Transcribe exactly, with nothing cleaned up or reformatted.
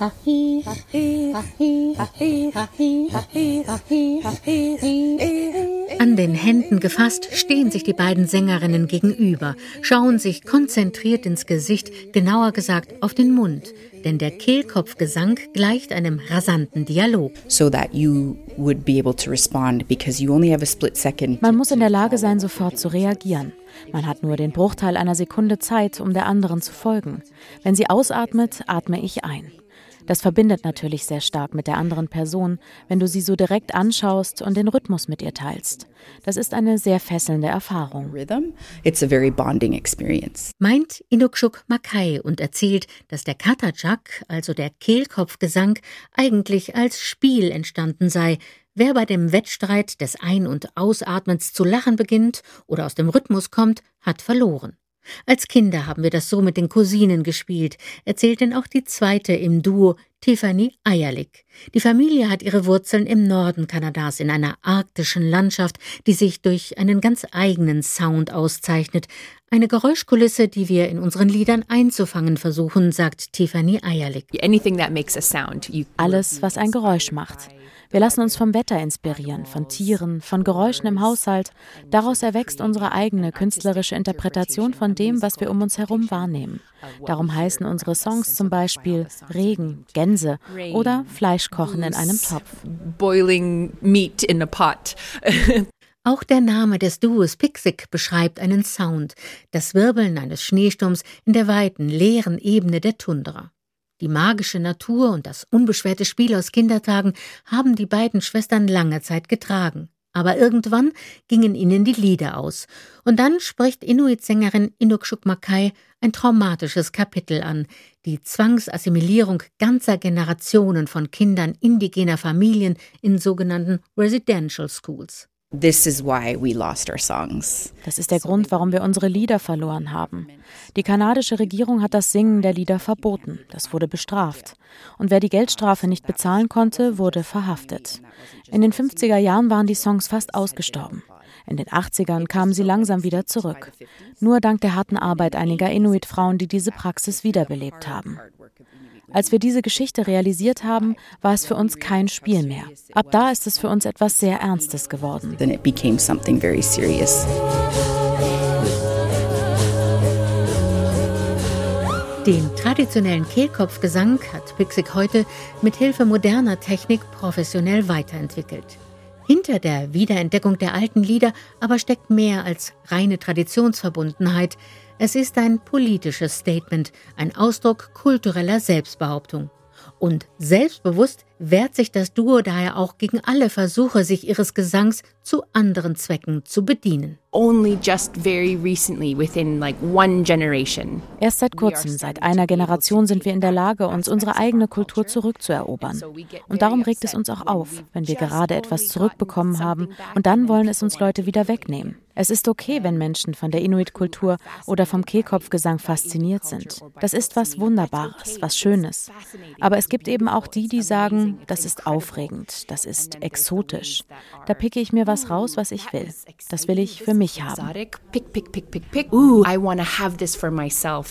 An den Händen gefasst stehen sich die beiden Sängerinnen gegenüber, schauen sich konzentriert ins Gesicht, genauer gesagt auf den Mund. Denn der Kehlkopfgesang gleicht einem rasanten Dialog. Man muss in der Lage sein, sofort zu reagieren. Man hat nur den Bruchteil einer Sekunde Zeit, um der anderen zu folgen. Wenn sie ausatmet, atme ich ein. Das verbindet natürlich sehr stark mit der anderen Person, wenn du sie so direkt anschaust und den Rhythmus mit ihr teilst. Das ist eine sehr fesselnde Erfahrung. It's a very bonding experience. Meint Inukshuk Mackay und erzählt, dass der Kathajaq, also der Kehlkopfgesang, eigentlich als Spiel entstanden sei. Wer bei dem Wettstreit des Ein- und Ausatmens zu lachen beginnt oder aus dem Rhythmus kommt, hat verloren. Als Kinder haben wir das so mit den Cousinen gespielt, erzählt denn auch die zweite im Duo, Tiffany Ayalik. Die Familie hat ihre Wurzeln im Norden Kanadas in einer arktischen Landschaft, die sich durch einen ganz eigenen Sound auszeichnet. Eine Geräuschkulisse, die wir in unseren Liedern einzufangen versuchen, sagt Tiffany Ayalik. Alles, was ein Geräusch macht. Wir lassen uns vom Wetter inspirieren, von Tieren, von Geräuschen im Haushalt. Daraus erwächst unsere eigene künstlerische Interpretation von dem, was wir um uns herum wahrnehmen. Darum heißen unsere Songs zum Beispiel Regen, Gänse oder Fleischkochen in einem Topf. Boiling meat in a pot. Auch der Name des Duos Pixic beschreibt einen Sound, das Wirbeln eines Schneesturms in der weiten, leeren Ebene der Tundra. Die magische Natur und das unbeschwerte Spiel aus Kindertagen haben die beiden Schwestern lange Zeit getragen. Aber irgendwann gingen ihnen die Lieder aus. Und dann spricht Inuit-Sängerin Inukshuk Mackay ein traumatisches Kapitel an. Die Zwangsassimilierung ganzer Generationen von Kindern indigener Familien in sogenannten Residential Schools. This is why we lost our songs. Das ist der Grund, warum wir unsere Lieder verloren haben. Die kanadische Regierung hat das Singen der Lieder verboten. Das wurde bestraft. Und wer die Geldstrafe nicht bezahlen konnte, wurde verhaftet. In den fünfziger Jahren waren die Songs fast ausgestorben. In den achtzigern kamen sie langsam wieder zurück. Nur dank der harten Arbeit einiger Inuit-Frauen, die diese Praxis wiederbelebt haben. Als wir diese Geschichte realisiert haben, war es für uns kein Spiel mehr. Ab da ist es für uns etwas sehr Ernstes geworden. Then it became something very serious. Den traditionellen Kehlkopfgesang hat Pixic heute mit Hilfe moderner Technik professionell weiterentwickelt. Hinter der Wiederentdeckung der alten Lieder aber steckt mehr als reine Traditionsverbundenheit. Es ist ein politisches Statement, ein Ausdruck kultureller Selbstbehauptung. Und selbstbewusst wehrt sich das Duo daher auch gegen alle Versuche, sich ihres Gesangs zu anderen Zwecken zu bedienen. Only just very recently, within like one generation. Erst seit kurzem, seit einer Generation, sind wir in der Lage, uns unsere eigene Kultur zurückzuerobern. Und darum regt es uns auch auf, wenn wir gerade etwas zurückbekommen haben und dann wollen es uns Leute wieder wegnehmen. Es ist okay, wenn Menschen von der Inuit-Kultur oder vom Kehlkopfgesang fasziniert sind. Das ist was Wunderbares, was Schönes. Aber es gibt eben auch die, die sagen, das ist aufregend, das ist exotisch. Da picke ich mir was raus, was ich will. Das will ich für mich haben. Pick, pick, pick, pick, pick. Ooh, I want to have this for myself.